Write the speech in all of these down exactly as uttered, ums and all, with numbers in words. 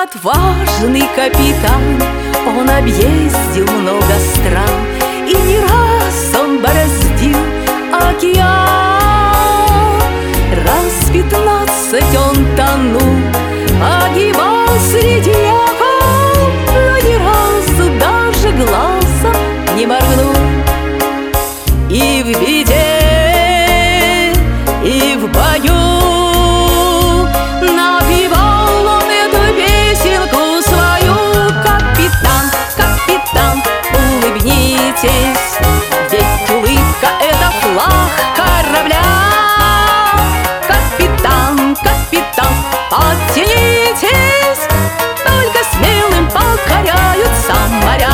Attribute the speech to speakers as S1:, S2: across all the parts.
S1: отважный капитан, он объездил много стран, и не раз он бороздил океан. Раз пятнадцать он тонул, погибал среди акул, но ни разу даже глазом не моргнул. И в беде, и в бою напевал он эту песенку свою. Капитан, капитан, улыбнитесь, ведь улыбка — это флаг корабля. Капитан, капитан, подтянитесь, только смелым покоряются моря.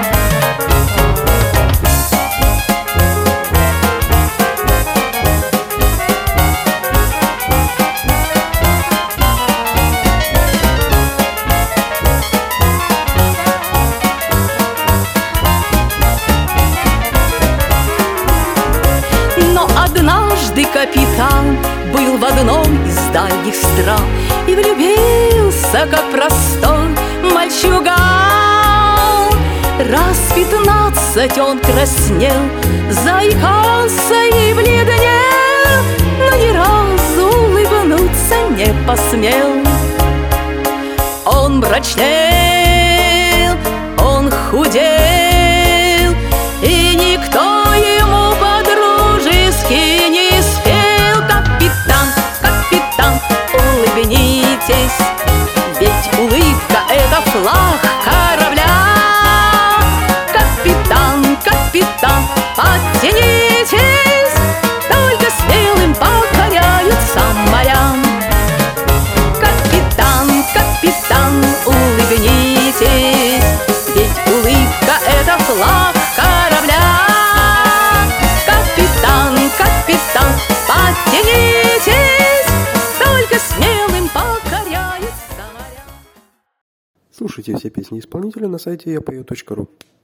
S1: Однажды капитан был в одном из дальних стран и влюбился, как простой мальчуган. Раз пятнадцать он краснел, заикался и бледнел, но ни разу улыбнуться не посмел. Он мрачнел, он худел, и никто ему подружески не спел. Капитан, капитан, улыбнитесь, ведь улыбка — это флаг корабля. Капитан, капитан, подтянитесь, только смелым покоряются моря. Капитан, капитан, улыбнитесь, ведь улыбка — это флаг корабля. Капитан, капитан, подтянитесь, только смелым покоряются моря.
S2: Слушайте все песни исполнителя на сайте я пою точка ру.